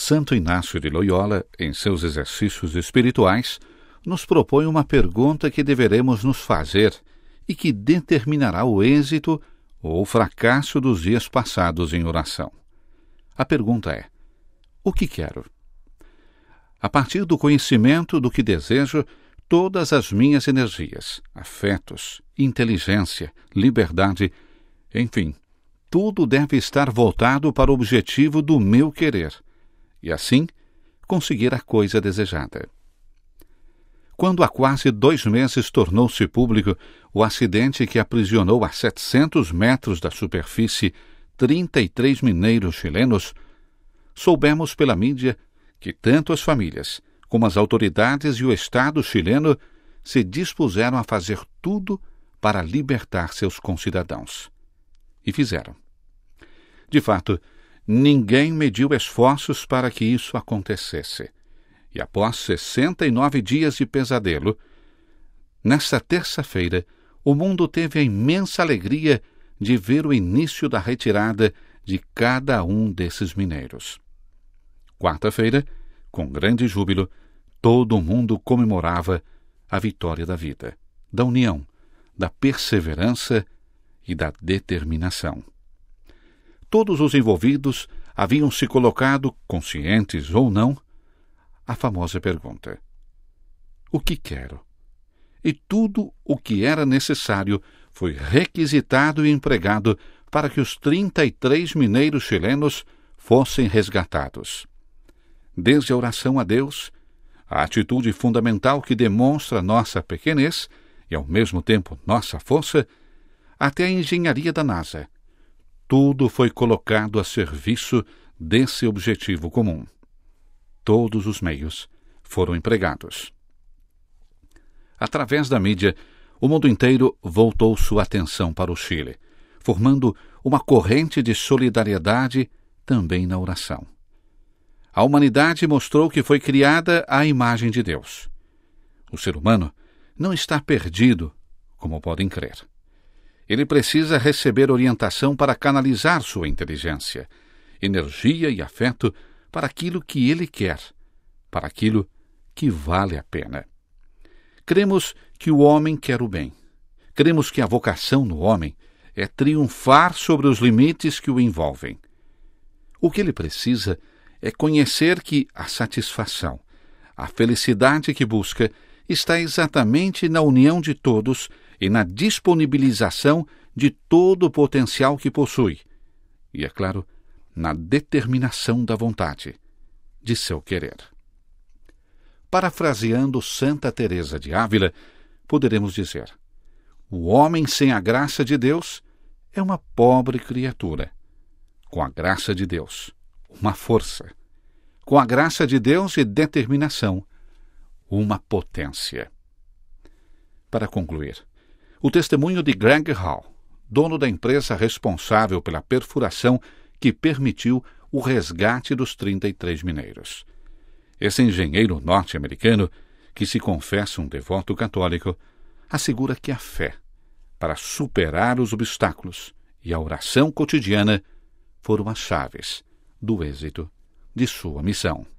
Santo Inácio de Loyola, em seus exercícios espirituais, nos propõe uma pergunta que deveremos nos fazer e que determinará o êxito ou o fracasso dos dias passados em oração. A pergunta é: o que quero? A partir do conhecimento do que desejo, todas as minhas energias, afetos, inteligência, liberdade, enfim, tudo deve estar voltado para o objetivo do meu querer, e assim conseguir a coisa desejada. Quando há quase 2 meses tornou-se público o acidente que aprisionou a 700 metros da superfície 33 mineiros chilenos, soubemos pela mídia que tanto as famílias como as autoridades e o Estado chileno se dispuseram a fazer tudo para libertar seus concidadãos. E fizeram. De fato, ninguém mediu esforços para que isso acontecesse. E após 69 dias de pesadelo, nesta terça-feira, o mundo teve a imensa alegria de ver o início da retirada de cada um desses mineiros. Quarta-feira, com grande júbilo, todo o mundo comemorava a vitória da vida, da união, da perseverança e da determinação. Todos os envolvidos haviam se colocado, conscientes ou não, a famosa pergunta: o que quero? E tudo o que era necessário foi requisitado e empregado para que os 33 mineiros chilenos fossem resgatados. Desde a oração a Deus, a atitude fundamental que demonstra nossa pequenez e, ao mesmo tempo, nossa força, até a engenharia da NASA, tudo foi colocado a serviço desse objetivo comum. Todos os meios foram empregados. Através da mídia, o mundo inteiro voltou sua atenção para o Chile, formando uma corrente de solidariedade também na oração. A humanidade mostrou que foi criada à imagem de Deus. O ser humano não está perdido, como podem crer. Ele precisa receber orientação para canalizar sua inteligência, energia e afeto para aquilo que ele quer, para aquilo que vale a pena. Cremos que o homem quer o bem. Cremos que a vocação no homem é triunfar sobre os limites que o envolvem. O que ele precisa é conhecer que a satisfação, a felicidade que busca, está exatamente na união de todos e na disponibilização de todo o potencial que possui. E, é claro, na determinação da vontade, de seu querer. Parafraseando Santa Teresa de Ávila, poderemos dizer: o homem sem a graça de Deus é uma pobre criatura. Com a graça de Deus, uma força. Com a graça de Deus e determinação, uma potência. Para concluir, o testemunho de Greg Hall, dono da empresa responsável pela perfuração que permitiu o resgate dos 33 mineiros. Esse engenheiro norte-americano, que se confessa um devoto católico, assegura que a fé, para superar os obstáculos, e a oração cotidiana foram as chaves do êxito de sua missão.